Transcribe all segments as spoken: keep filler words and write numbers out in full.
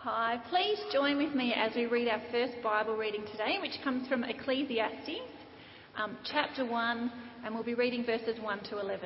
Hi, please join with me as we read our first Bible reading today, which comes from Ecclesiastes, um, chapter one, and we'll be reading verses one to eleven.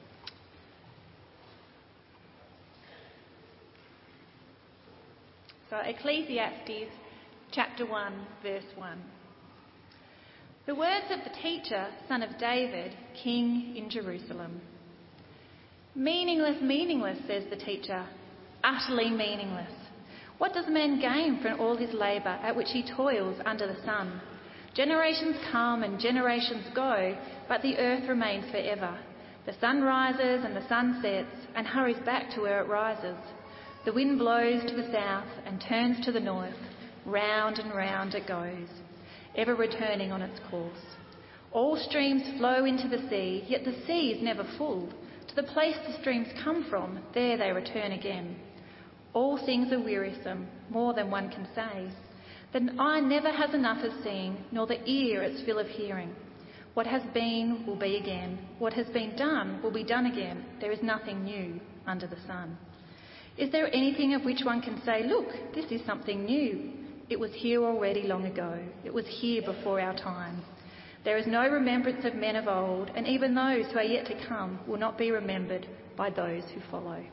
So Ecclesiastes, chapter one, verse one. The words of the teacher, son of David, king in Jerusalem. Meaningless, meaningless, says the teacher, utterly meaningless. What does man gain from all his labour at which he toils under the sun? Generations come and generations go, but the earth remains forever. The sun rises and the sun sets and hurries back to where it rises. The wind blows to the south and turns to the north. Round and round it goes, ever returning on its course. All streams flow into the sea, yet the sea is never full. To the place the streams come from, there they return again. All things are wearisome, more than one can say. The eye never has enough of seeing, nor the ear its fill of hearing. What has been will be again. What has been done will be done again. There is nothing new under the sun. Is there anything of which one can say, look, this is something new? It was here already long ago. It was here before our time. There is no remembrance of men of old, and even those who are yet to come will not be remembered by those who follow.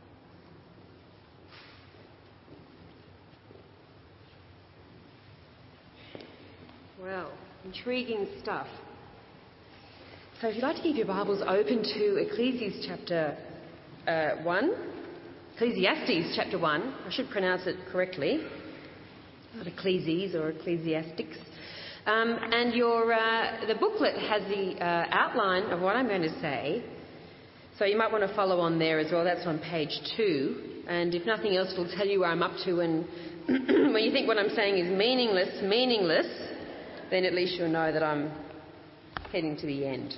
Well, intriguing stuff. So if you'd like to keep your Bibles open to Ecclesiastes chapter uh, one, Ecclesiastes chapter one, I should pronounce it correctly, not Ecclesies or Ecclesiastics. Um, and your uh, the booklet has the uh, outline of what I'm going to say, so you might want to follow on there as well. That's on page two, and if nothing else, it'll tell you where I'm up to. And when you think what I'm saying is meaningless, meaningless, then at least you'll know that I'm heading to the end.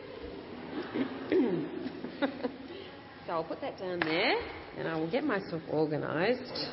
So I'll put that down there, and I will get myself organised.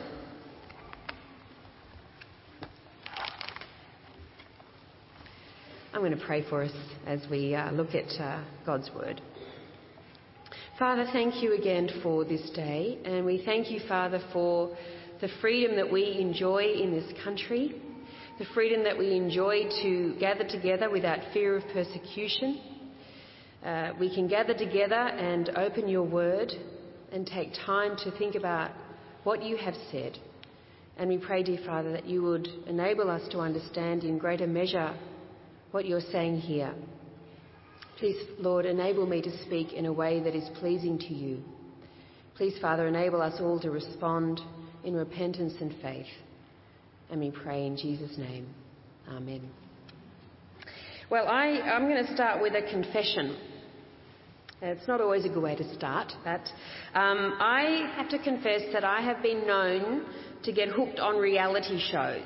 I'm going to pray for us as we uh, look at uh, God's Word. Father, thank you again for this day, and we thank you, Father, for the freedom that we enjoy in this country, the freedom that we enjoy to gather together without fear of persecution. Uh, we can gather together and open your Word and take time to think about what you have said. And we pray, dear Father, that you would enable us to understand in greater measure what you're saying here. Please, Lord, enable me to speak in a way that is pleasing to you. Please, Father, enable us all to respond in repentance and faith. And we pray in Jesus' name. Amen. Well, I, I'm going to start with a confession. It's not always a good way to start, but um, I have to confess that I have been known to get hooked on reality shows.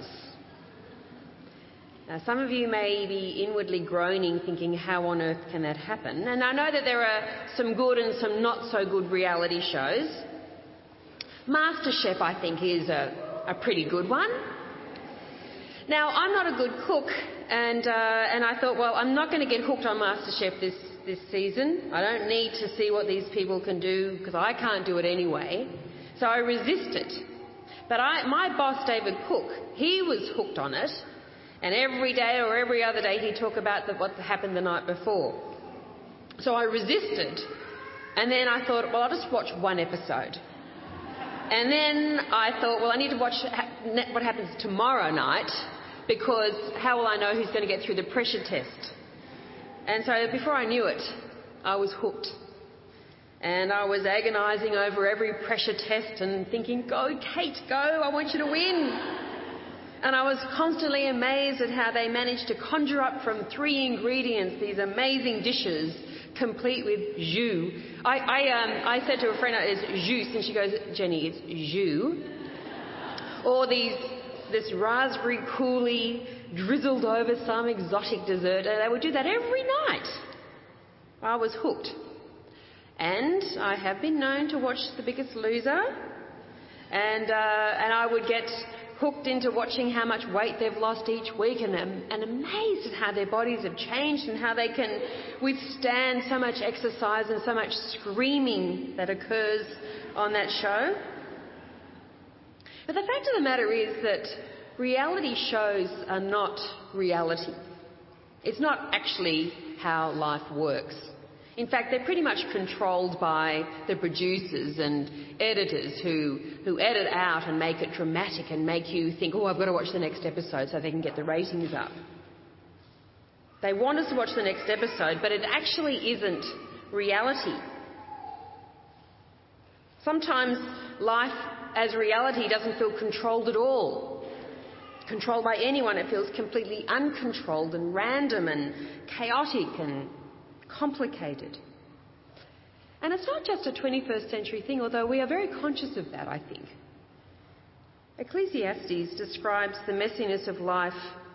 Now, some of you may be inwardly groaning, thinking, how on earth can that happen? And I know that there are some good and some not so good reality shows. MasterChef, I think, is a, a pretty good one. Now, I'm not a good cook, and uh, and I thought, well, I'm not going to get hooked on MasterChef this, this season. I don't need to see what these people can do, because I can't do it anyway. So I resisted. But I, my boss, David Cook, he was hooked on it. And every day or every other day he'd talk about the, what happened the night before. So I resisted. And then I thought, well, I'll just watch one episode. And then I thought, well, I need to watch what happens tomorrow night, because how will I know who's going to get through the pressure test? And so before I knew it, I was hooked. And I was agonising over every pressure test and thinking, go, Kate, go, I want you to win. And I was constantly amazed at how they managed to conjure up from three ingredients these amazing dishes, complete with jus. I, I, um, I said to a friend, it's jus, and she goes, Jenny, it's jus. Or these, this raspberry coulis drizzled over some exotic dessert. And they would do that every night. I was hooked. And I have been known to watch The Biggest Loser. And, uh, and I would get hooked into watching how much weight they've lost each week, and, and amazed at how their bodies have changed and how they can withstand so much exercise and so much screaming that occurs on that show. But the fact of the matter is that reality shows are not reality. It's not actually how life works. In fact, they're pretty much controlled by the producers and editors who, who edit out and make it dramatic and make you think, oh, I've got to watch the next episode so they can get the ratings up. They want us to watch the next episode, but it actually isn't reality. Sometimes life as reality doesn't feel controlled at all. Controlled by anyone, it feels completely uncontrolled and random and chaotic and complicated. And it's not just a twenty-first century thing, although we are very conscious of that, I think. Ecclesiastes describes the messiness of life,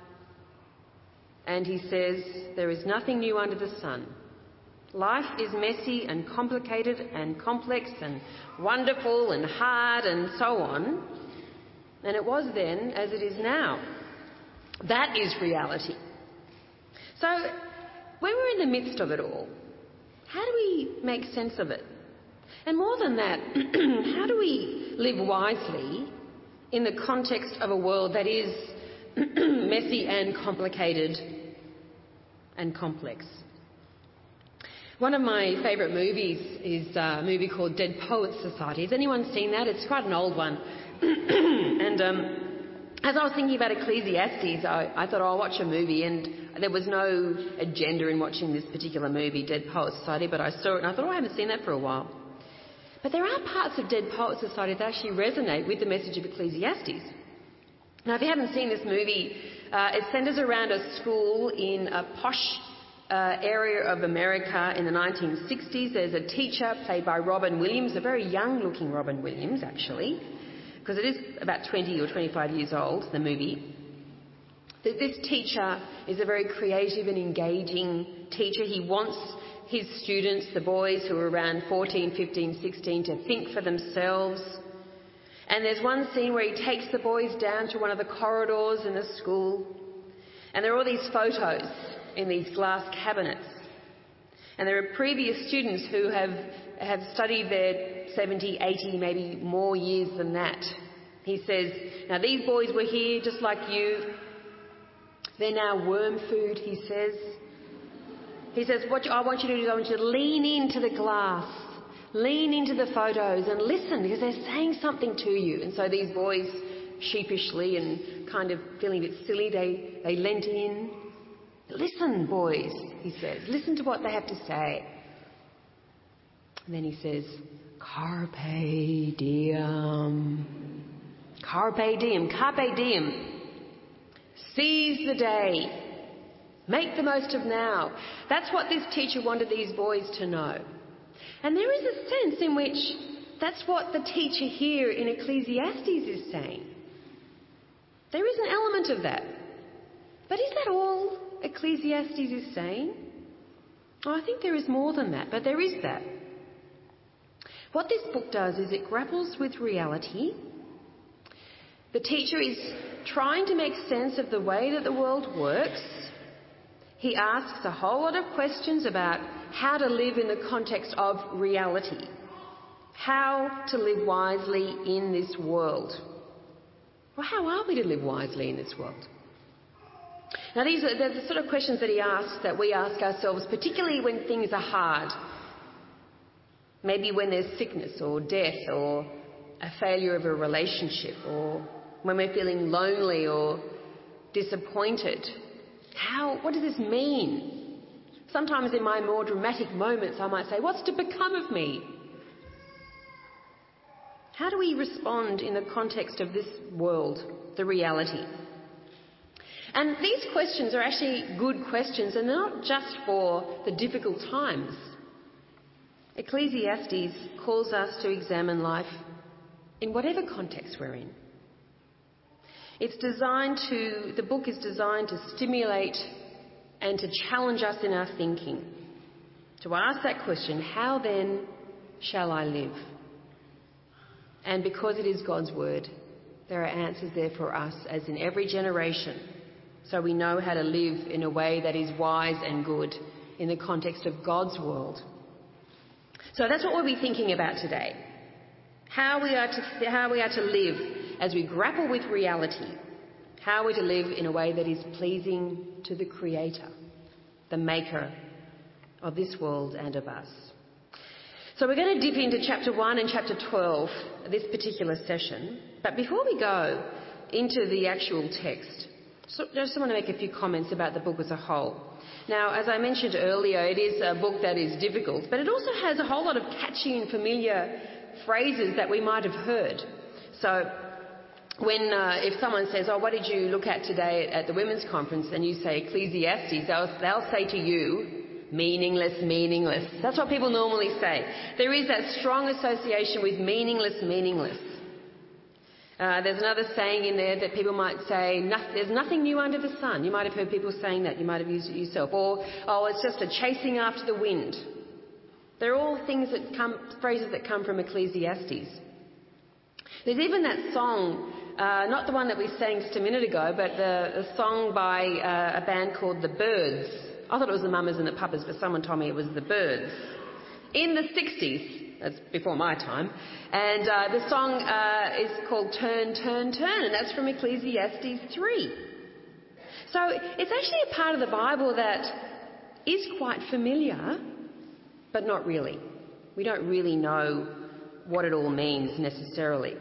and he says, there is nothing new under the sun. Life is messy and complicated and complex and wonderful and hard and so on. And it was then as it is now. That is reality. So, when we're in the midst of it all, how do we make sense of it? And more than that, how do we live wisely in the context of a world that is messy and complicated and complex? One of my favourite movies is a movie called Dead Poets Society. Has anyone seen that? It's quite an old one. and um, as I was thinking about Ecclesiastes, I, I thought, oh, I'll watch a movie, and there was no agenda in watching this particular movie, Dead Poets Society, but I saw it and I thought, oh, I haven't seen that for a while. But there are parts of Dead Poets Society that actually resonate with the message of Ecclesiastes. Now, if you haven't seen this movie, uh, it centres around a school in a posh uh, area of America in the nineteen sixties. There's a teacher played by Robin Williams, a very young-looking Robin Williams, actually, because it is about twenty or twenty-five years old, the movie. This teacher is a very creative and engaging teacher. He wants his students, the boys who are around fourteen, fifteen, sixteen, to think for themselves. And there's one scene where he takes the boys down to one of the corridors in the school, and there are all these photos in these glass cabinets. And there are previous students who have, have studied there seventy, eighty, maybe more years than that. He says, now these boys were here just like you. They're now worm food, he says. He says, what I want you to do is I want you to lean into the glass, lean into the photos and listen, because they're saying something to you. And so these boys, sheepishly and kind of feeling a bit silly, they, they leant in. Listen, boys, he says. Listen to what they have to say. And then he says, Carpe diem. Carpe diem. Carpe diem. Seize the day. Make the most of now. That's what this teacher wanted these boys to know. And there is a sense in which that's what the teacher here in Ecclesiastes is saying. There is an element of that. But is that all Ecclesiastes is saying? Oh, I think there is more than that, but there is that. What this book does is it grapples with reality. The teacher is trying to make sense of the way that the world works. He asks a whole lot of questions about how to live in the context of reality. How to live wisely in this world. Well, how are we to live wisely in this world? Now, these are the sort of questions that he asks that we ask ourselves, particularly when things are hard. Maybe when there's sickness or death or a failure of a relationship, or when we're feeling lonely or disappointed. How, what does this mean? Sometimes in my more dramatic moments I might say, what's to become of me? How do we respond in the context of this world, the reality? And these questions are actually good questions, and they're not just for the difficult times. Ecclesiastes calls us to examine life in whatever context we're in. It's designed to, the book is designed to stimulate and to challenge us in our thinking. To ask that question, how then shall I live? And because it is God's word, there are answers there for us, as in every generation. So we know how to live in a way that is wise and good in the context of God's world. So that's what we'll be thinking about today. How we are to, how we are to live as we grapple with reality, how we're to live in a way that is pleasing to the Creator, the Maker of this world and of us. So we're going to dip into chapter one and chapter twelve this particular session. But before we go into the actual text, so I just want to make a few comments about the book as a whole. Now, as I mentioned earlier, it is a book that is difficult, but it also has a whole lot of catchy and familiar phrases that we might have heard. So when uh, if someone says, oh, what did you look at today at, at the women's conference, and you say Ecclesiastes, they'll, they'll say to you, meaningless, meaningless. That's what people normally say. There is that strong association with meaningless, meaningless. Uh, there's another saying in there that people might say, no, there's nothing new under the sun. You might have heard people saying that. You might have used it yourself. Or, oh, it's just a chasing after the wind. They're all things that come, phrases that come from Ecclesiastes. There's even that song, uh, not the one that we sang just a minute ago, but the, the song by uh, a band called The Byrds. I thought it was the Mamas and the Papas, but someone told me it was the Byrds. In the sixties, that's before my time, and uh, the song uh, is called Turn, Turn, Turn, and that's from Ecclesiastes three. So it's actually a part of the Bible that is quite familiar, but not really. We don't really know what it all means necessarily.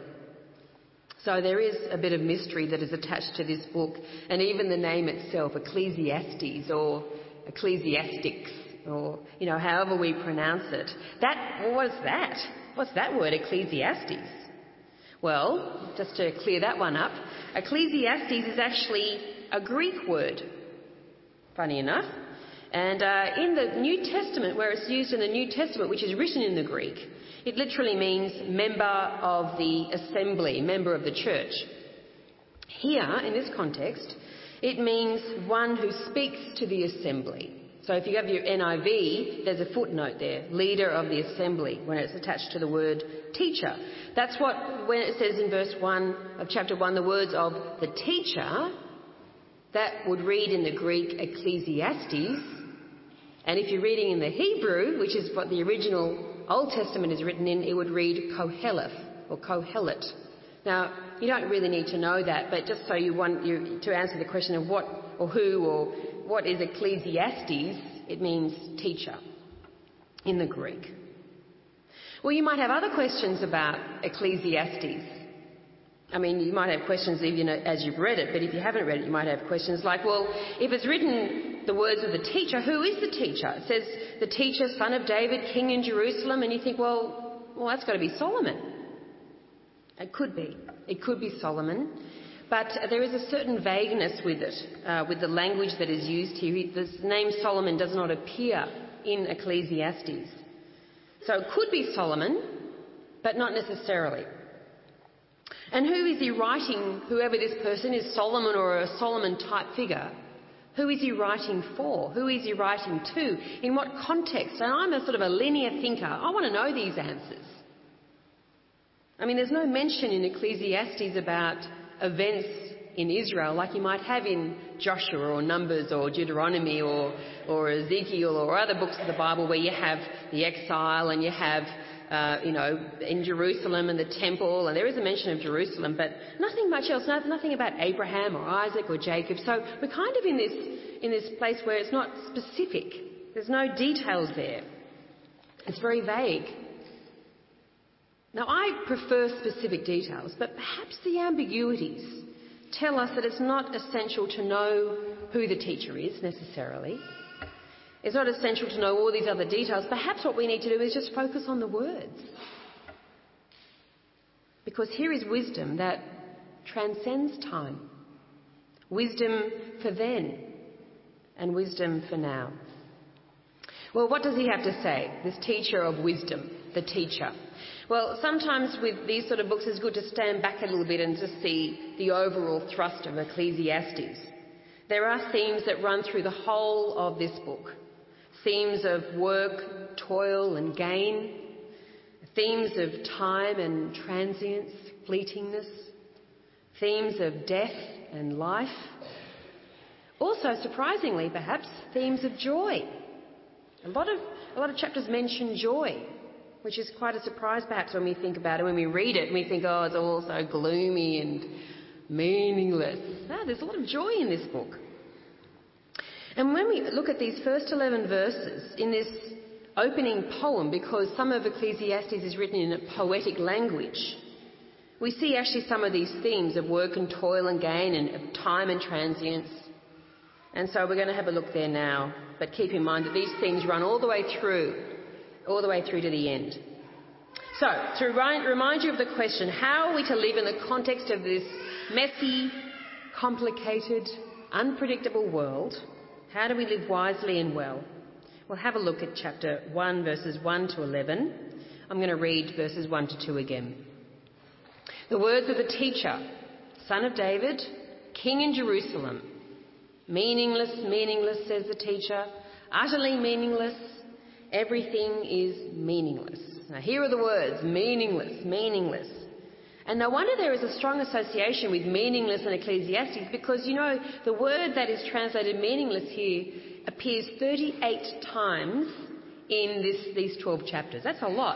So there is a bit of mystery that is attached to this book, and even the name itself, Ecclesiastes, or Ecclesiastics, or, you know, however we pronounce it. That, well, what is that? What's that word, Ecclesiastes? Well, just to clear that one up, Ecclesiastes is actually a Greek word, funny enough. And uh, in the New Testament, where it's used in the New Testament, which is written in the Greek, it literally means member of the assembly, member of the church. Here, in this context, it means one who speaks to the assembly. So if you have your N I V, there's a footnote there, leader of the assembly, when it's attached to the word teacher. That's what, when it says in verse one of chapter one, the words of the teacher, that would read in the Greek Ecclesiastes. And if you're reading in the Hebrew, which is what the original Old Testament is written in, it would read Koheleth or Kohelet. Now, you don't really need to know that, but just so you want you to answer the question of what or who or what is Ecclesiastes, it means teacher in the Greek. Well, you might have other questions about Ecclesiastes. I mean, you might have questions even as you've read it, but if you haven't read it, you might have questions like, well, if it's written the words of the teacher, who is the teacher? It says the teacher, son of David, king in Jerusalem, and you think, well, well, that's got to be Solomon. It could be. It could be Solomon. But there is a certain vagueness with it, uh, with the language that is used here. The name Solomon does not appear in Ecclesiastes. So it could be Solomon, but not necessarily. And who is he writing, whoever this person is, Solomon or a Solomon-type figure, who is he writing for? Who is he writing to? In what context? And I'm a sort of a linear thinker. I want to know these answers. I mean, there's no mention in Ecclesiastes about events in Israel like you might have in Joshua or Numbers or Deuteronomy or, or Ezekiel or other books of the Bible where you have the exile and you have, uh, you know, in Jerusalem and the temple, and there is a mention of Jerusalem, but nothing much else, nothing about Abraham or Isaac or Jacob. So we're kind of in this, in this place where it's not specific. There's no details there. It's very vague. Now, I prefer specific details, but perhaps the ambiguities tell us that it's not essential to know who the teacher is necessarily. It's not essential to know all these other details. Perhaps what we need to do is just focus on the words. Because here is wisdom that transcends time. Wisdom for then and wisdom for now. Well, what does he have to say? This teacher of wisdom, the teacher. Well, sometimes with these sort of books it's good to stand back a little bit and just see the overall thrust of Ecclesiastes. There are themes that run through the whole of this book. Themes of work, toil and gain. Themes of time and transience, fleetingness. Themes of death and life. Also, surprisingly perhaps, themes of joy. A lot of, a lot of chapters mention joy. which is quite a surprise perhaps when we think about it. When we read it, we think, oh, it's all so gloomy and meaningless. No, there's a lot of joy in this book. And when we look at these first eleven verses in this opening poem, because some of Ecclesiastes is written in a poetic language, we see actually some of these themes of work and toil and gain and of time and transience. And so we're going to have a look there now. But keep in mind that these themes run all the way through, all the way through to the end. So, to remind, remind you of the question, how are we to live in the context of this messy, complicated, unpredictable world? How do we live wisely and well? We'll have a look at chapter one, verses one to eleven. I'm going to read verses one to two again. The words of the teacher, son of David, king in Jerusalem. Meaningless, meaningless, says the teacher. Utterly meaningless. Everything is meaningless. Now here are the words, meaningless, meaningless. And no wonder there is a strong association with meaningless in Ecclesiastes, because, you know, the word that is translated meaningless here appears thirty-eight times in this, these twelve chapters. That's a lot.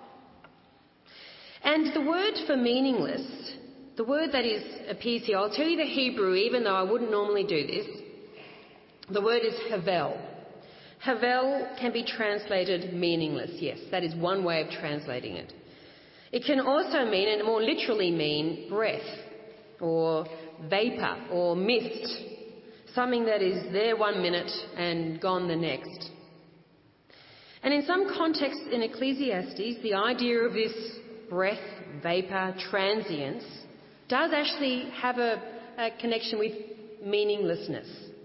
And the word for meaningless, the word that is appears here, I'll tell you the Hebrew, even though I wouldn't normally do this. The word is havel. Havel can be translated meaningless. Yes, that is one way of translating it. It can also mean, and more literally mean, breath or vapour or mist, something that is there one minute and gone the next. And in some contexts in Ecclesiastes, the idea of this breath, vapour, transience does actually have a, a connection with meaninglessness.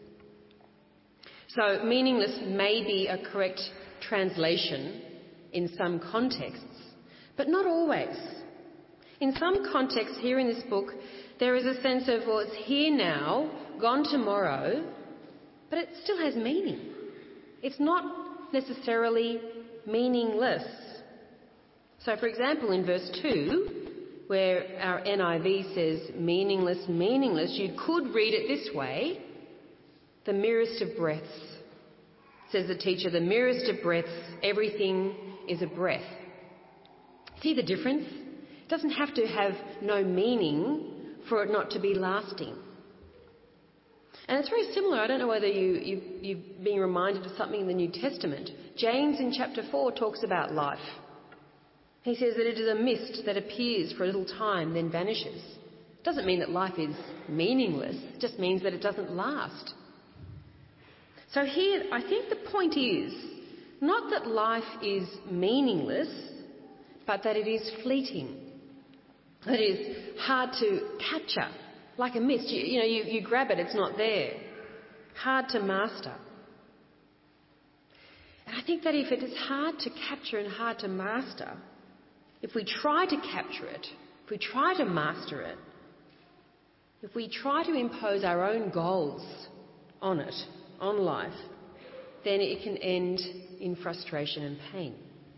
So meaningless may be a correct translation in some contexts, but not always. In some contexts here in this book, there is a sense of, well, it's here now, gone tomorrow, but it still has meaning. It's not necessarily meaningless. So, for example, in verse two, where our N I V says meaningless, meaningless, you could read it this way: the merest of breaths, says the teacher, the merest of breaths, everything is a breath. See the difference? It doesn't have to have no meaning for it not to be lasting. And it's very similar. I don't know whether you, you, you've been reminded of something in the New Testament. James in chapter four talks about life. He says that it is a mist that appears for a little time, then vanishes. It doesn't mean that life is meaningless. It just means that it doesn't last. So here, I think the point is not that life is meaningless, but that it is fleeting. That it is hard to capture, like a mist. You, you know, you, you grab it, it's not there. Hard to master. And I think that if it is hard to capture and hard to master, if we try to capture it, if we try to master it, if we try to impose our own goals on it, on life, then it can end in frustration and pain.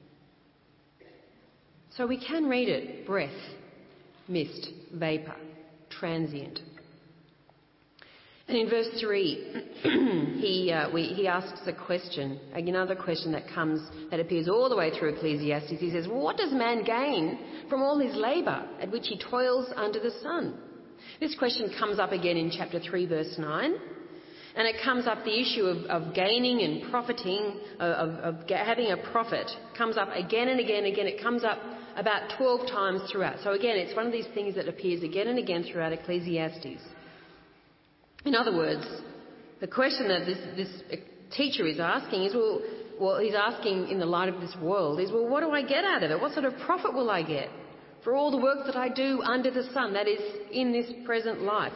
So we can read it: breath, mist, vapour, transient. And in verse three, he, uh, we, he asks a question, another question that comes, that appears all the way through Ecclesiastes. He says, well, what does man gain from all his labour at which he toils under the sun? This question comes up again in chapter three, verse nine. And it comes up, the issue of, of gaining and profiting, of, of, of having a profit, comes up again and again and again. It comes up about twelve times throughout. So again, it's one of these things that appears again and again throughout Ecclesiastes. In other words, the question that this, this teacher is asking is, well, well, he's asking in the light of this world is, well, what do I get out of it? What sort of profit will I get for all the work that I do under the sun, that is, in this present life?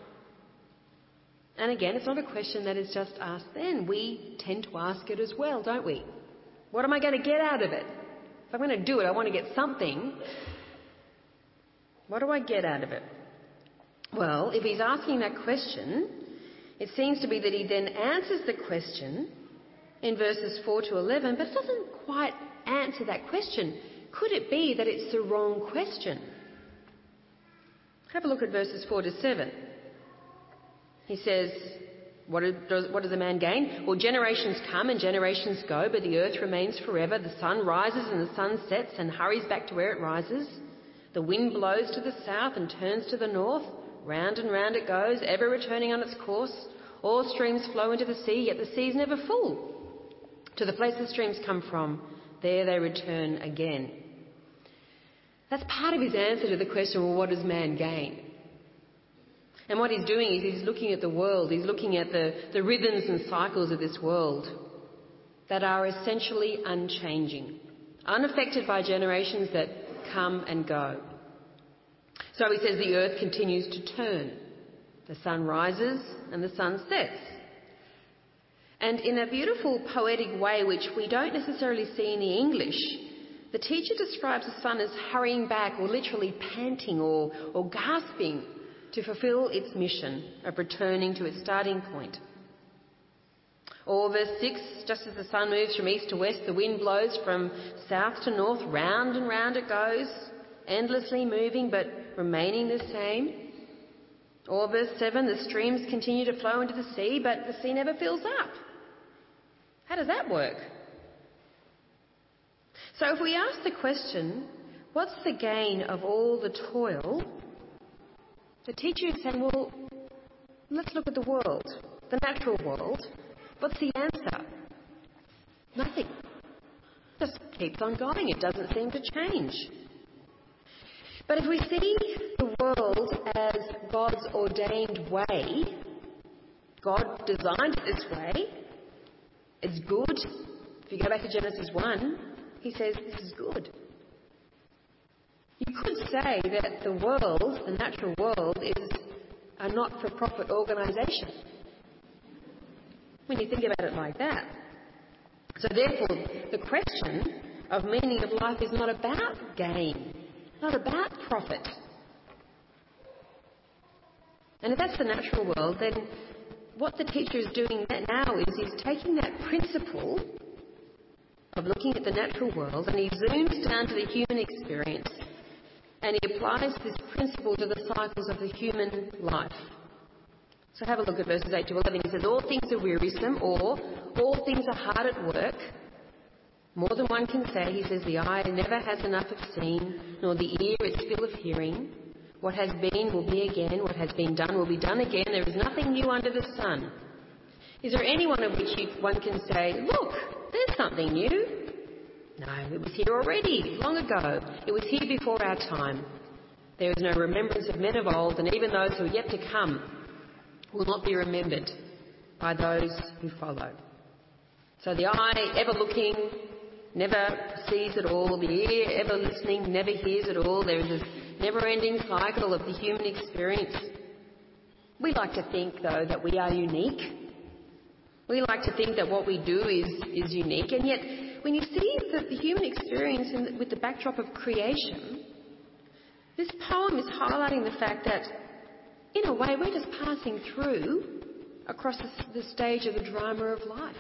And again, it's not a question that is just asked then. We tend to ask it as well, don't we? What am I going to get out of it? If I'm going to do it, I want to get something. What do I get out of it? Well, if he's asking that question, it seems to be that he then answers the question in verses four to eleven, but doesn't quite answer that question. Could it be that it's the wrong question? Have a look at verses four to seven. He says, What does, what does a man gain? Well, generations come and generations go, but the earth remains forever. The sun rises and the sun sets and hurries back to where it rises. The wind blows to the south and turns to the north. Round and round it goes, ever returning on its course. All streams flow into the sea, yet the sea is never full. To the place the streams come from, there they return again. That's part of his answer to the question, well, what does man gain? And what he's doing is he's looking at the world, he's looking at the, the rhythms and cycles of this world that are essentially unchanging, unaffected by generations that come and go. So he says the earth continues to turn. The sun rises and the sun sets. And in a beautiful poetic way, which we don't necessarily see in the English, the teacher describes the sun as hurrying back, or literally panting or, or gasping to fulfill its mission of returning to its starting point. Or verse six, just as the sun moves from east to west, the wind blows from south to north, round and round it goes, endlessly moving but remaining the same. Or verse seven, the streams continue to flow into the sea, but the sea never fills up. How does that work? So if we ask the question, what's the gain of all the toil? The teacher is saying, well, let's look at the world, the natural world. What's the answer? Nothing. It just keeps on going. It doesn't seem to change. But if we see the world as God's ordained way, God designed it this way, it's good. If you go back to Genesis one, he says this is good. You could say that the world, the natural world, is a not-for-profit organisation, when you think about it like that. So therefore, the question of meaning of life is not about gain, not about profit. And if that's the natural world, then what the teacher is doing now is he's taking that principle of looking at the natural world and he zooms down to the human experience and he applies this principle to the cycles of the human life. So have a look at verses eight to eleven. He says, all things are wearisome, or all things are hard at work. More than one can say, he says, the eye never has enough of seeing, nor the ear its fill of hearing. What has been will be again, what has been done will be done again. There is nothing new under the sun. Is there any one of which you, one can say, look, there's something new? No, it was here already, long ago. It was here before our time. There is no remembrance of men of old, and even those who are yet to come will not be remembered by those who follow. So the eye, ever looking, never sees it all. The ear, ever listening, never hears it all. There is this never-ending cycle of the human experience. We like to think, though, that we are unique. We like to think that what we do is, is unique, and yet when you see the, the human experience in the, with the backdrop of creation, this poem is highlighting the fact that, in a way, we're just passing through across the, the stage of the drama of life.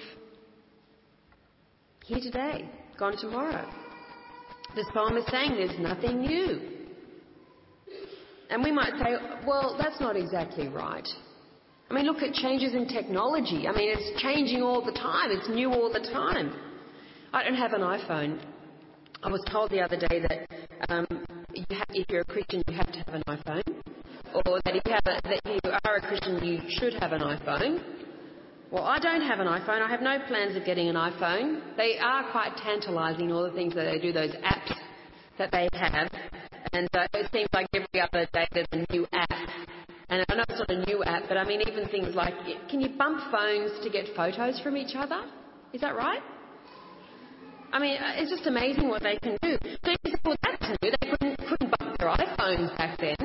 Here today, gone tomorrow. This poem is saying there's nothing new. And we might say, well, that's not exactly right. I mean, look at changes in technology. I mean, it's changing all the time. It's new all the time. I don't have an iPhone. I was told the other day that um, you have, if you're a Christian, you have to have an iPhone. Or that if you, have a, that you are a Christian, you should have an iPhone. Well, I don't have an iPhone. I have no plans of getting an iPhone. They are quite tantalising, all the things that they do, those apps that they have. And uh, it seems like every other day there's a new app. And I know it's not a new app, but I mean even things like, can you bump phones to get photos from each other? Is that right? I mean, it's just amazing what they can do. So you say, well, that's new. They couldn't, couldn't bump their iPhones back then.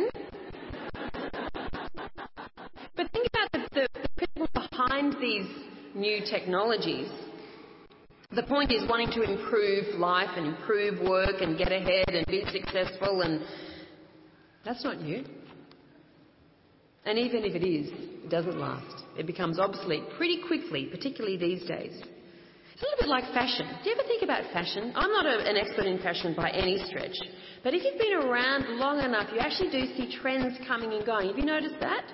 But think about the, the, the people behind these new technologies. The point is wanting to improve life and improve work and get ahead and be successful, and that's not new. And even if it is, it doesn't last. It becomes obsolete pretty quickly, particularly these days. It's a little bit like fashion. Do you ever think about fashion? I'm not a, an expert in fashion by any stretch, but if you've been around long enough, you actually do see trends coming and going. Have you noticed that?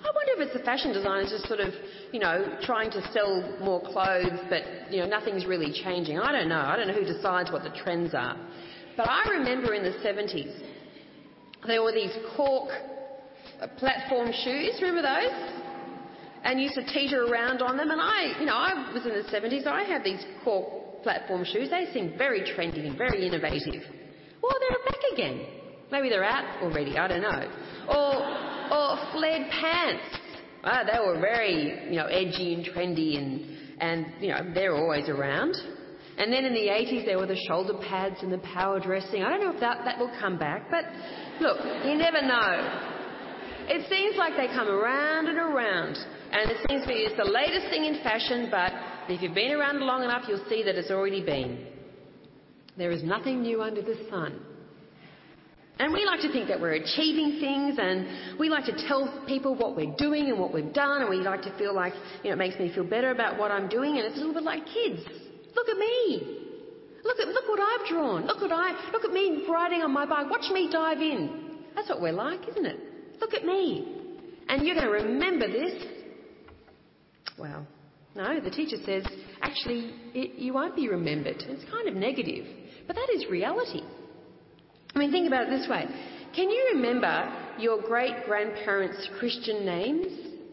I wonder if it's the fashion designers just sort of, you know, trying to sell more clothes, but, you know, nothing's really changing. I don't know. I don't know who decides what the trends are. But I remember in the seventies, there were these cork platform shoes. Remember those? And used to teeter around on them. And I, you know, I was in the seventies. I had these cork platform shoes. They seemed very trendy and very innovative. Well, they're back again. Maybe they're out already. I don't know. Or or flared pants. Ah, they were very, you know, edgy and trendy, and and you know, they're always around. And then in the eighties, there were the shoulder pads and the power dressing. I don't know if that that will come back, but look, you never know. It seems like they come around and around, and it seems to be it's the latest thing in fashion, but if you've been around long enough, you'll see that it's already been. There is nothing new under the sun. And we like to think that we're achieving things, and we like to tell people what we're doing and what we've done, and we like to feel like, you know, it makes me feel better about what I'm doing, and it's a little bit like kids. Look at me. Look at look what I've drawn. Look what I look at me riding on my bike. Watch me dive in. That's what we're like, isn't it? Look at me. And you're going to remember this. Well, no, the teacher says, actually, it, you won't be remembered. It's kind of negative, but that is reality. I mean, think about it this way. Can you remember your great-grandparents' Christian names?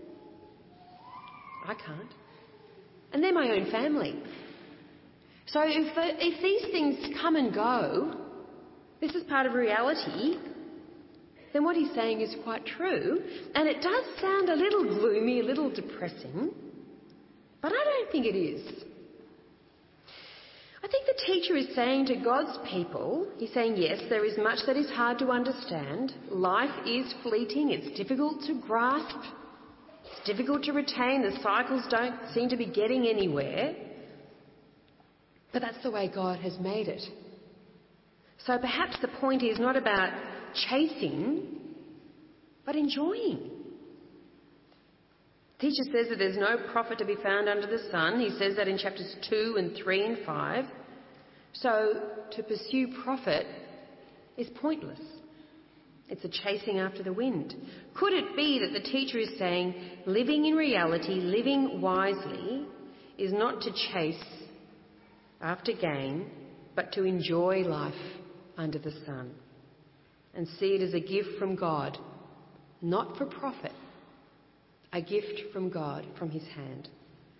I can't. And they're my own family. So if, the, if these things come and go, this is part of reality, then what he's saying is quite true. And it does sound a little gloomy, a little depressing, but I don't think it is. I think the teacher is saying to God's people, he's saying, yes, there is much that is hard to understand. Life is fleeting. It's difficult to grasp. It's difficult to retain. The cycles don't seem to be getting anywhere. But that's the way God has made it. So perhaps the point is not about chasing, but enjoying. The teacher says that there's no profit to be found under the sun. He says that in chapters two and three and five. So to pursue profit is pointless. It's a chasing after the wind. Could it be that the teacher is saying living in reality, living wisely, is not to chase after gain, but to enjoy life under the sun and see it as a gift from God, not for profit, a gift from God, from his hand.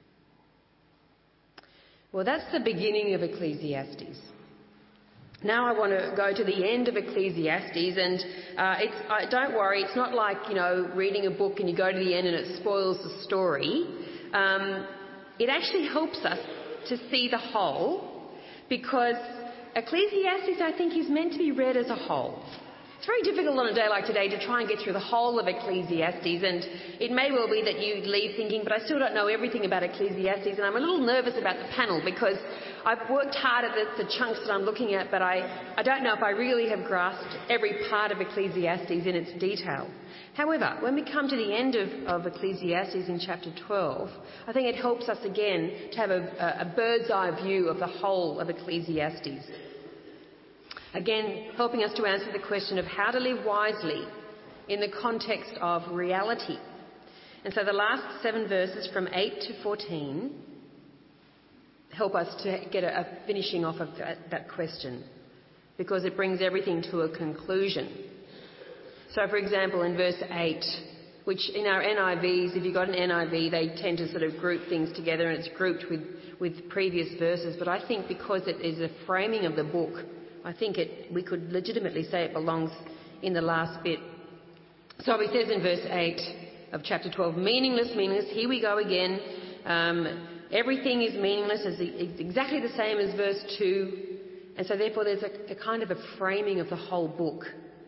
Well, that's the beginning of Ecclesiastes. Now I want to go to the end of Ecclesiastes, and uh, it's, uh, don't worry, it's not like, you know, reading a book and you go to the end and it spoils the story. Um, it actually helps us to see the whole, because Ecclesiastes, I think, is meant to be read as a whole. It's very difficult on a day like today to try and get through the whole of Ecclesiastes, and it may well be that you leave thinking, but I still don't know everything about Ecclesiastes, and I'm a little nervous about the panel because I've worked hard at the, the chunks that I'm looking at, but I, I don't know if I really have grasped every part of Ecclesiastes in its detail. However, when we come to the end of, of Ecclesiastes in chapter twelve, I think it helps us again to have a, a bird's eye view of the whole of Ecclesiastes. Again, helping us to answer the question of how to live wisely in the context of reality. And so the last seven verses from eight to fourteen help us to get a, a finishing off of that, that question, because it brings everything to a conclusion. So, for example, in verse eight, which in our N I Vs, if you've got an N I V, they tend to sort of group things together and it's grouped with, with previous verses. But I think because it is a framing of the book, I think it, we could legitimately say it belongs in the last bit. So he says in verse eight of chapter twelve, meaningless, meaningless, here we go again. Um, everything is meaningless, it's exactly the same as verse two. And so therefore there's a, a kind of a framing of the whole book.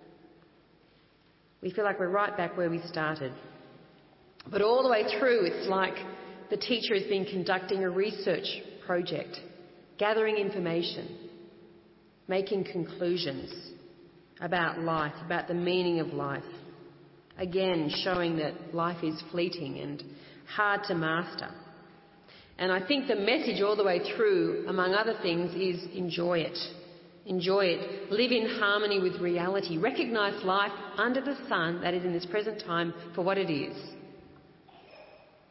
We feel like we're right back where we started. But all the way through, it's like the teacher has been conducting a research project, gathering information, making conclusions about life, about the meaning of life. Again, showing that life is fleeting and hard to master. And I think the message all the way through, among other things, is enjoy it. Enjoy it. Live in harmony with reality. Recognise life under the sun, that is in this present time, for what it is.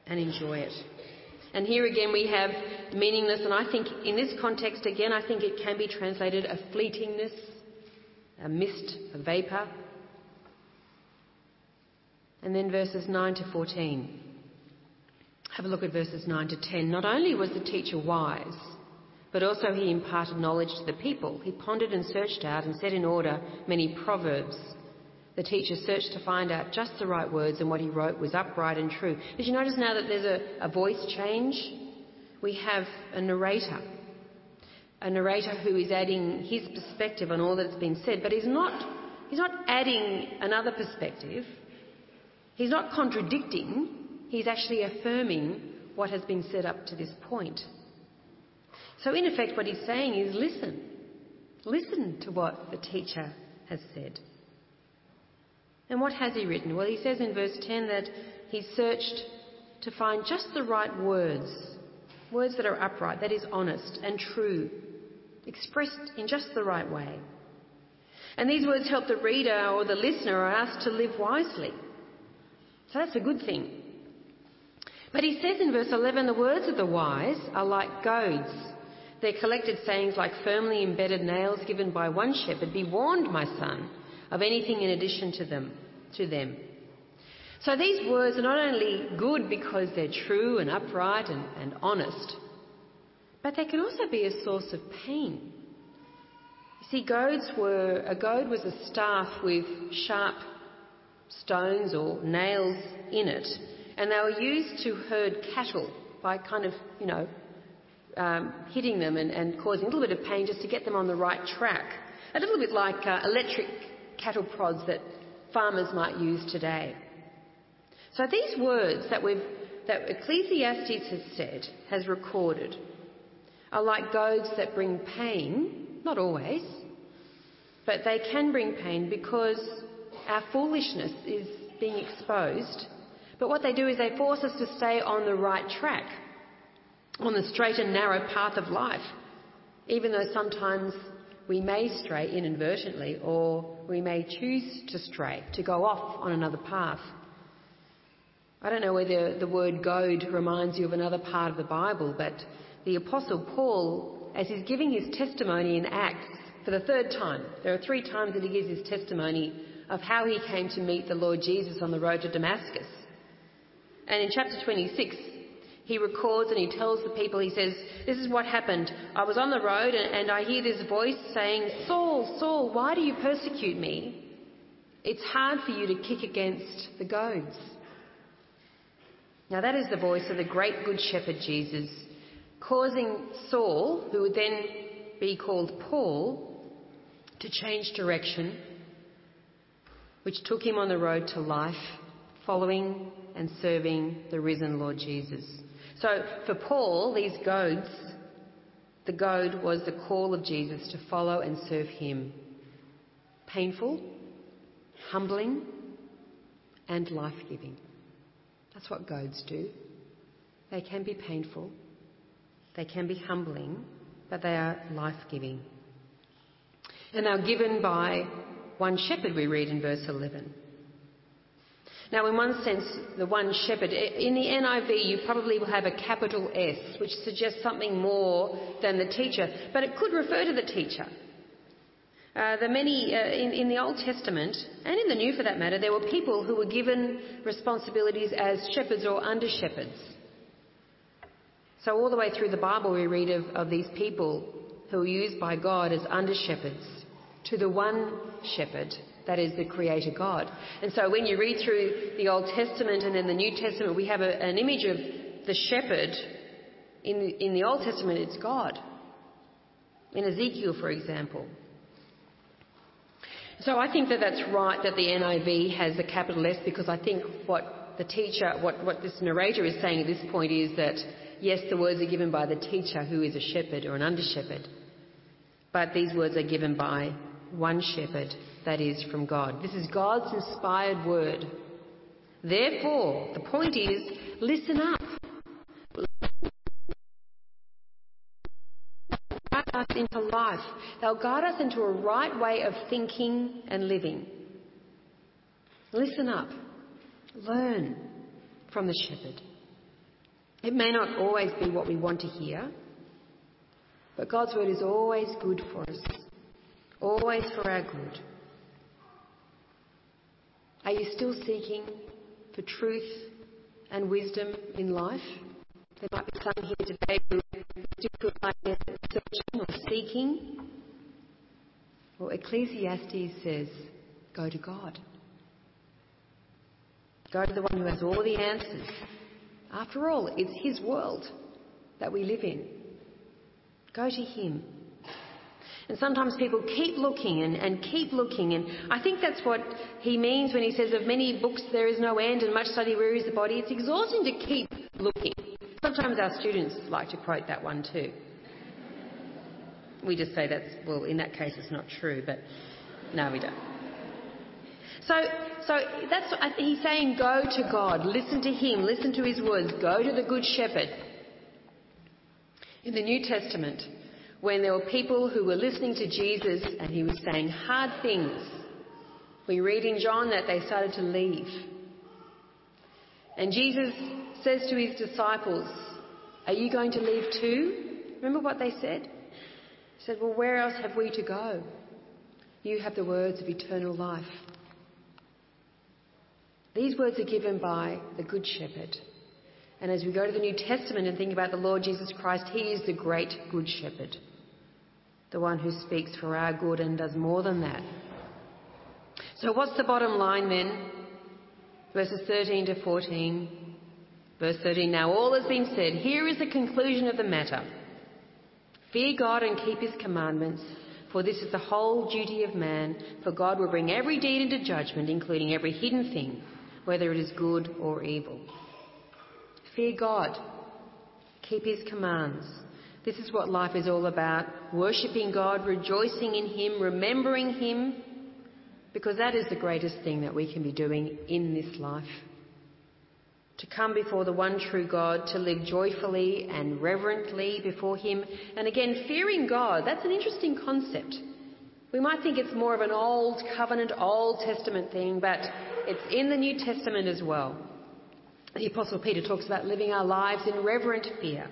and enjoy it. And here again we have meaningless, and I think in this context again, I think it can be translated a fleetingness, a mist, a vapour. And then verses nine to fourteen. Have a look at verses nine to ten. Not only was the teacher wise, but also he imparted knowledge to the people. He pondered and searched out and set in order many proverbs. The teacher searched to find out just the right words, and what he wrote was upright and true. Did you notice now that there's a, a voice change? We have a narrator. A narrator who is adding his perspective on all that's been said, but he's not, he's not adding another perspective. He's not contradicting, he's actually affirming what has been said up to this point. So in effect what he's saying is listen. Listen to what the teacher has said. And what has he written? Well, he says in verse ten that he searched to find just the right words, words that are upright, that is honest and true, expressed in just the right way. And these words help the reader or the listener or us to live wisely. So that's a good thing. But he says in verse eleven, the words of the wise are like goads. They're collected sayings like firmly embedded nails given by one shepherd. Be warned, my son, of anything in addition to them. To them. So these words are not only good because they're true and upright and, and honest, but they can also be a source of pain. You see, goads were, a goad was a staff with sharp stones or nails in it, and they were used to herd cattle by kind of, you know, um, hitting them and, and causing a little bit of pain just to get them on the right track. A little bit like uh, electric cattle prods that farmers might use today. So these words that we've that Ecclesiastes has said, has recorded, are like goads that bring pain, not always, but they can bring pain because our foolishness is being exposed. But what they do is they force us to stay on the right track, on the straight and narrow path of life, even though sometimes we may stray inadvertently, or we may choose to stray, to go off on another path. I don't know whether the word goad reminds you of another part of the Bible, but the Apostle Paul, as he's giving his testimony in Acts for the third time, there are three times that he gives his testimony of how he came to meet the Lord Jesus on the road to Damascus. And in chapter twenty-six, he records and he tells the people, he says, this is what happened. I was on the road and, and I hear this voice saying, Saul, Saul, why do you persecute me? It's hard for you to kick against the goads. Now that is the voice of the great good shepherd Jesus, causing Saul, who would then be called Paul, to change direction, which took him on the road to life, following and serving the risen Lord Jesus. So for Paul, these goads, the goad was the call of Jesus to follow and serve him. Painful, humbling, and life-giving. That's what goads do. They can be painful, they can be humbling, but they are life-giving. And they are given by one shepherd, we read in verse eleven. Now, in one sense, the one shepherd, in the N I V you probably will have a capital S, which suggests something more than the teacher, but it could refer to the teacher. Uh, the many, uh, in, in the Old Testament, and in the New for that matter, there were people who were given responsibilities as shepherds or under-shepherds. So all the way through the Bible we read of, of these people who were used by God as under-shepherds to the one shepherd, that is the Creator God. And so when you read through the Old Testament and then the New Testament, we have a, an image of the shepherd. In the, in the Old Testament, it's God. In Ezekiel, for example. So I think that that's right that the N I V has a capital S, because I think what the teacher, what, what this narrator is saying at this point is that, yes, the words are given by the teacher who is a shepherd or an under-shepherd, but these words are given by one shepherd, that is from God. This is God's inspired word. Therefore, the point is, listen up. They'll guide us into life. They'll guide us into a right way of thinking and living. Listen up. Learn from the shepherd. It may not always be what we want to hear, but God's word is always good for us, always for our good. Are you still seeking for truth and wisdom in life? There might be some here today who still feel like they're searching or seeking. Well, Ecclesiastes says, go to God. Go to the one who has all the answers. After all, it's his world that we live in. Go to him. And sometimes people keep looking and, and keep looking, and I think that's what he means when he says of many books there is no end and much study wearies the body. It's exhausting to keep looking. Sometimes our students like to quote that one too. We just say that's, well, in that case it's not true, but no, we don't. So, so that's what he's saying, go to God, listen to him, listen to his words, go to the Good Shepherd. In the New Testament, when there were people who were listening to Jesus and he was saying hard things, we read in John that they started to leave. And Jesus says to his disciples, are you going to leave too? Remember what they said? He said, well, where else have we to go? You have the words of eternal life. These words are given by the Good Shepherd. And as we go to the New Testament and think about the Lord Jesus Christ, he is the great Good Shepherd, the one who speaks for our good and does more than that. So what's the bottom line then? Verses thirteen to fourteen. Verse thirteen, now all has been said. Here is the conclusion of the matter. Fear God and keep his commandments, for this is the whole duty of man, for God will bring every deed into judgment, including every hidden thing, whether it is good or evil. Fear God. Keep his commands. This is what life is all about. Worshipping God, rejoicing in him, remembering him, because that is the greatest thing that we can be doing in this life. To come before the one true God, to live joyfully and reverently before him. And again, fearing God, that's an interesting concept. We might think it's more of an old covenant, Old Testament thing, but it's in the New Testament as well. The Apostle Peter talks about living our lives in reverent fear.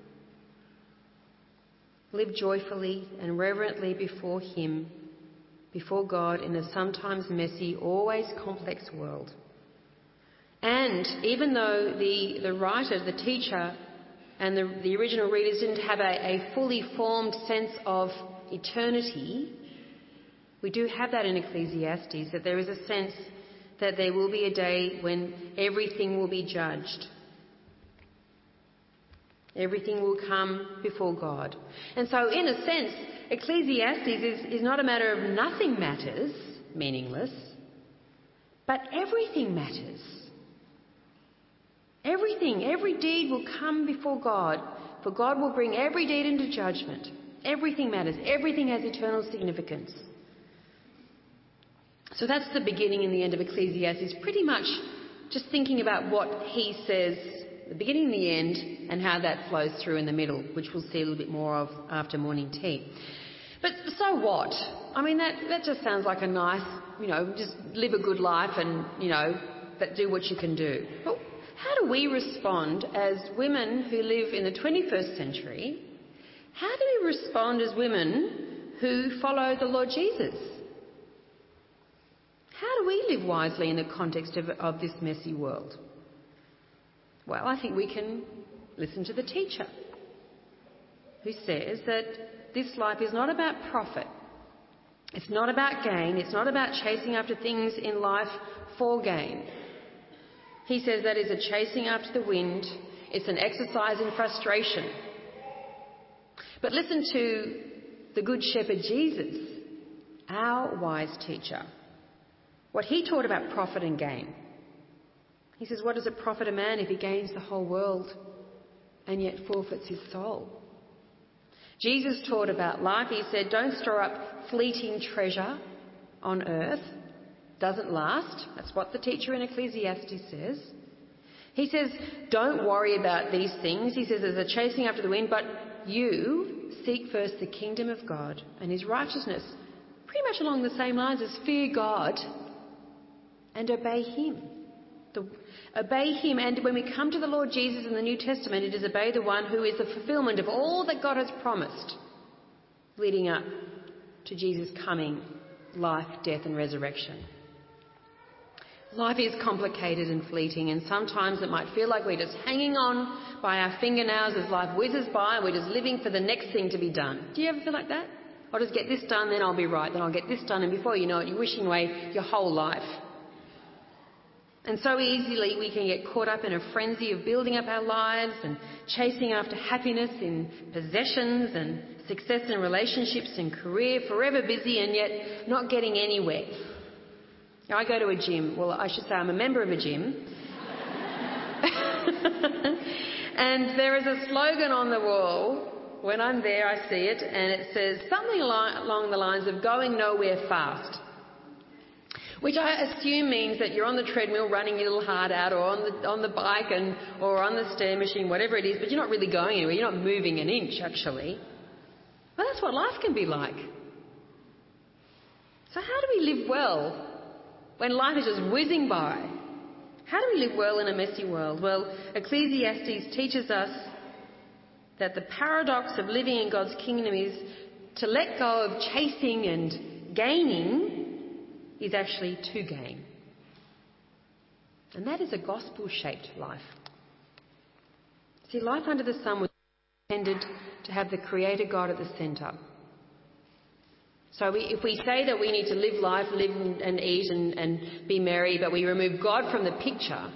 Live joyfully and reverently before him, before God, in a sometimes messy, always complex world. And even though the, the writer, the teacher, and the, the original readers didn't have a, a fully formed sense of eternity, we do have that in Ecclesiastes, that there is a sense that there will be a day when everything will be judged. Everything will come before God. And so, in a sense, Ecclesiastes is, is not a matter of nothing matters, meaningless, but everything matters. Everything, every deed will come before God, for God will bring every deed into judgment. Everything matters. Everything has eternal significance. So that's the beginning and the end of Ecclesiastes, pretty much just thinking about what he says, the beginning and the end, and how that flows through in the middle, which we'll see a little bit more of after morning tea. But so what? I mean, that, that just sounds like a nice, you know, just live a good life and, you know, but do what you can do. But how do we respond as women who live in the twenty-first century? How do we respond as women who follow the Lord Jesus? How do we live wisely in the context of, of this messy world? Well, I think we can listen to the teacher who says that this life is not about profit. It's not about gain. It's not about chasing after things in life for gain. He says that is a chasing after the wind. It's an exercise in frustration. But listen to the Good Shepherd Jesus, our wise teacher. What he taught about profit and gain. He says, what does it profit a man if he gains the whole world and yet forfeits his soul? Jesus taught about life. He said, don't store up fleeting treasure on earth. Doesn't last. That's what the teacher in Ecclesiastes says. He says, don't worry about these things. He says, there's a chasing after the wind, but you seek first the kingdom of God and his righteousness. Pretty much along the same lines as fear God and obey him. The, obey him, and when we come to the Lord Jesus in the New Testament, it is obey the one who is the fulfilment of all that God has promised leading up to Jesus' coming, life, death and resurrection. Life is complicated and fleeting, and sometimes it might feel like we're just hanging on by our fingernails as life whizzes by and we're just living for the next thing to be done. Do you ever feel like that? I'll just get this done, then I'll be right, then I'll get this done, and before you know it, you're wishing away your whole life. And so easily we can get caught up in a frenzy of building up our lives and chasing after happiness in possessions and success in relationships and career, forever busy and yet not getting anywhere. I go to a gym. Well, I should say I'm a member of a gym. And there is a slogan on the wall. When I'm there, I see it, and it says something along the lines of going nowhere fast. Which I assume means that you're on the treadmill running your little heart out, or on the on the bike and or on the stair machine, whatever it is, but you're not really going anywhere. You're not moving an inch, actually. Well, that's what life can be like. So how do we live well when life is just whizzing by? How do we live well in a messy world? Well, Ecclesiastes teaches us that the paradox of living in God's kingdom is to let go of chasing and gaining is actually to gain. And that is a gospel-shaped life. See, life under the sun was intended to have the Creator God at the centre. So we, if we say that we need to live life, live and, and eat and, and be merry, but we remove God from the picture,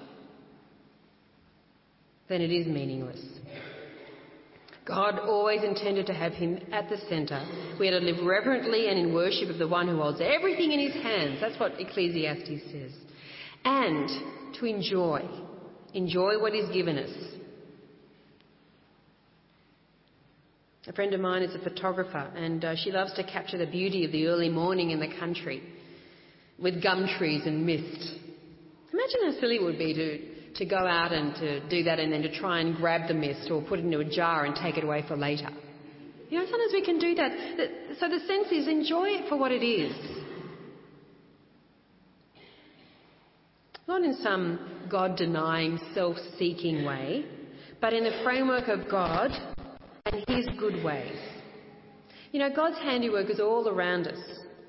then it is meaningless. God always intended to have him at the centre. We are to live reverently and in worship of the one who holds everything in his hands. That's what Ecclesiastes says. And to enjoy. Enjoy what is given us. A friend of mine is a photographer, and uh, she loves to capture the beauty of the early morning in the country with gum trees and mist. Imagine how silly it would be to to go out and to do that and then to try and grab the mist or put it into a jar and take it away for later. You know, sometimes we can do that. So the sense is enjoy it for what it is. Not in some God-denying, self-seeking way, but in the framework of God and his good ways. You know, God's handiwork is all around us.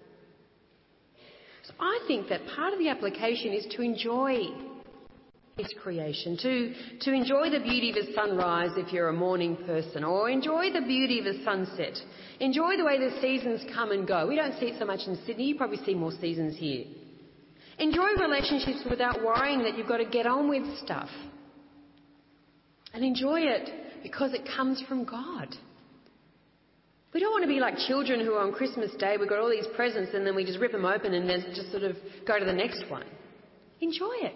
So I think that part of the application is to enjoy his creation, to, to enjoy the beauty of a sunrise if you're a morning person, or enjoy the beauty of a sunset. Enjoy the way the seasons come and go. We don't see it so much in Sydney. You probably see more seasons here. Enjoy relationships without worrying that you've got to get on with stuff. And enjoy it because it comes from God. We don't want to be like children who on Christmas Day we've got all these presents and then we just rip them open and then just sort of go to the next one. Enjoy it.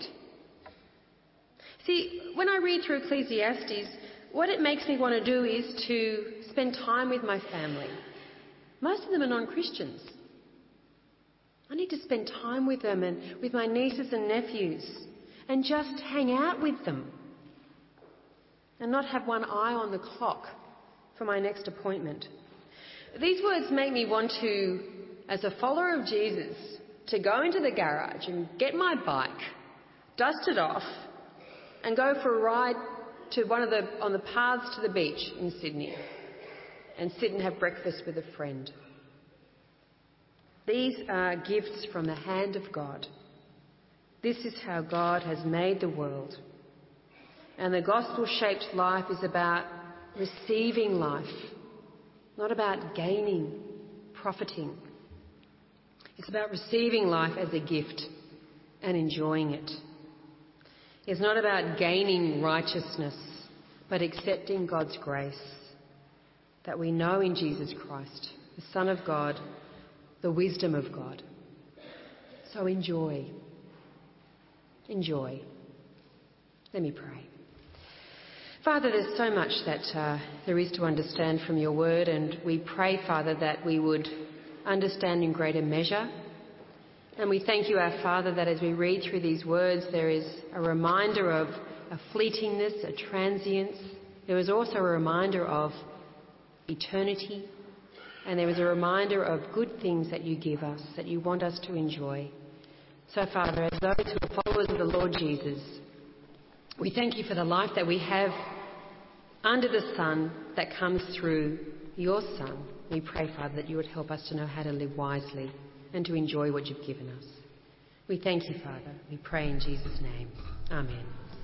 See, when I read through Ecclesiastes, what it makes me want to do is to spend time with my family. Most of them are non-Christians. I need to spend time with them and with my nieces and nephews and just hang out with them and not have one eye on the clock for my next appointment. These words make me want to, as a follower of Jesus, to go into the garage and get my bike, dust it off, and go for a ride to one of the on the paths to the beach in Sydney and sit and have breakfast with a friend. These are gifts from the hand of God. This is how God has made the world. And the gospel-shaped life is about receiving life, not about gaining, profiting. It's about receiving life as a gift and enjoying it. It's not about gaining righteousness, but accepting God's grace that we know in Jesus Christ, the Son of God, the wisdom of God. So enjoy. Enjoy. Let me pray. Father, there's so much that uh, there is to understand from your word, and we pray, Father, that we would understand in greater measure. And we thank you, our Father, that as we read through these words, there is a reminder of a fleetingness, a transience. There is also a reminder of eternity. And there is a reminder of good things that you give us, that you want us to enjoy. So, Father, as those who are followers of the Lord Jesus, we thank you for the life that we have under the sun that comes through your Son. We pray, Father, that you would help us to know how to live wisely and to enjoy what you've given us. We thank you, Father. We pray in Jesus' name. Amen.